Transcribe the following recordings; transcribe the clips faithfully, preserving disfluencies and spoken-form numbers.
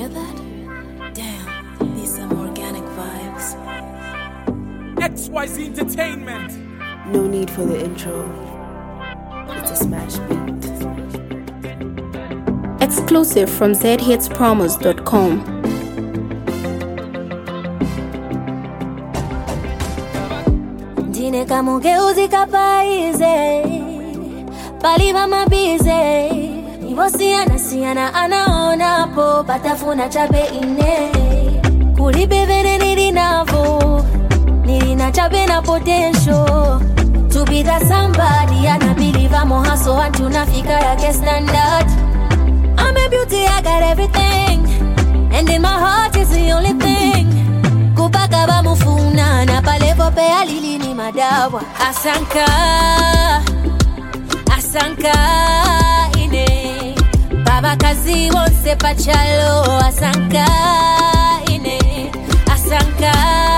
hear that? Damn, these some organic vibes. X Y Z Entertainment. No need for the intro. It's a smash beat. Exclusive from z hits promos dot com. Ndine kamugeuzi kapaize paliva mabize Iwosiana siana anaonapo patafuna chape ine Kulibevene nilinavo Nilina chape na potential To be that somebody and I believe I'm a hustle and tunafika yake standard I'm a beauty, I got everything And in my heart is the only thing Kupaka ba mufuna na palevo pe alili ni madawa Asanka Asanka ine Baba kazi wonse pachalo Asanka ine Asanka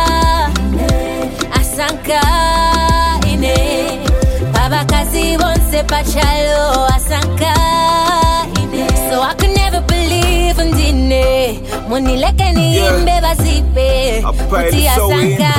Asanka ine Baba kazi wonse pachalo Asanka ine So I could never believe in dine Moni leke ni imbe basipe Uti Asanka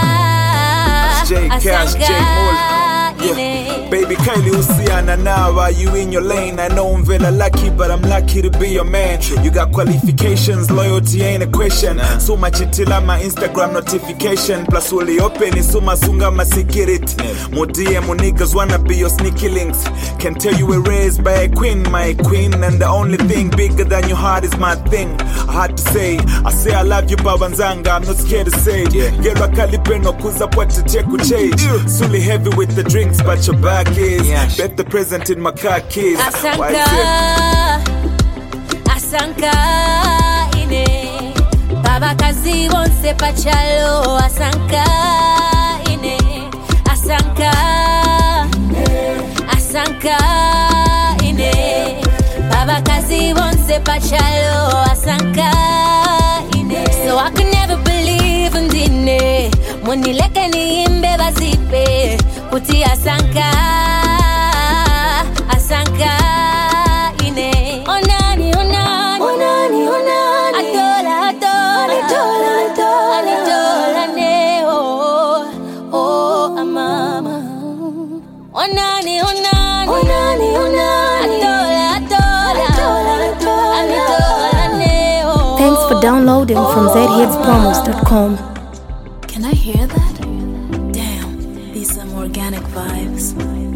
J Cash, J Mole. Yeah. Baby, kindly usiana now. Are you in your lane? I know I'm very lucky, but I'm lucky to be your man. You got qualifications, loyalty ain't a question. So much until I'm my Instagram notification. Plus, only open is so masunga my security. More D M, more niggas wanna be your sneaky links. Can tell you were raised by a queen, my queen. And the only thing bigger than your heart is my thing. I had to say, I say I love you, Babanzanga. I'm not scared to say it. Get a calipeno, kuza pwata cheku change. Suli heavy with the drinks, but your back is. Bet the present in my car keys. Asanka Asanka ine Baba kazi wonse pachalo Asanka ine Asanka Asanka ine Baba kazi wonse pachalo Asanka ine So I could never believe in dine Moni leke ni imbe basipe Kuti Asanka Asanka ine Onani onani Onani onani Adola adola Adola adola Adola ne oh Oh amama Onani onani Onani onani Adola adola Adola adola Adola ne oh Thanks for downloading from z hits promos dot com. Can I hear that? Damn, these some organic vibes.